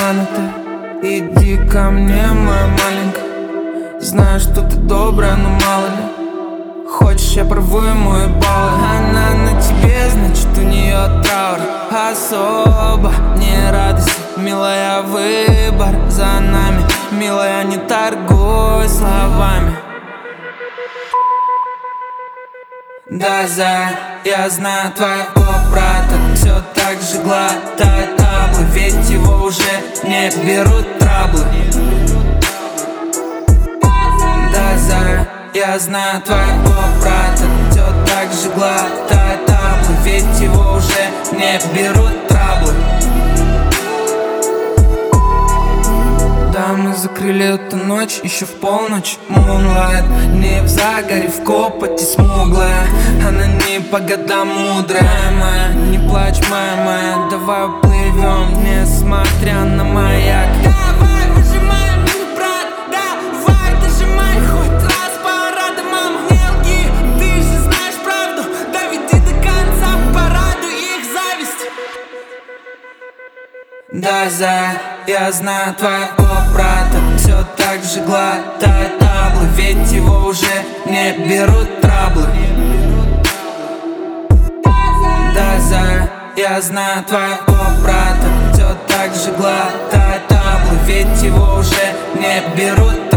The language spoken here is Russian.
обманутая. Иди ко мне, моя маленькая. Знаю, что ты добрая, но мало ли. Хочешь, я порву ему и баллы. Она на тебе, значит у нее траур. Особо не радость, милая, выбор за нами. Милая, не торгуй словами. Да, я знаю твоего брата. Все так же глотает таблы, ведь его уже не берут траблы. Да, я знаю твоего брата. Все так же глотает таблы, ведь его уже не берут траблы. Да, мы закрыли эту ночь еще в полночь. Moonlight, не в загоре, в копоти смуглая. Она не по годам мудрая моя. Не плачь, моя, давай уплывем, несмотря на маяк. Давай, выжимай, мой брат, давай, дожимай хоть раз парада, мама, не лги. Ты же знаешь правду, доведи до конца, порадуй их зависть. Да, я знаю твоего брата. Все так же глотает таблы, ведь его уже не берут траблы. Да, я знаю твоего брата. Все так же глотает таблы, ведь его уже не берут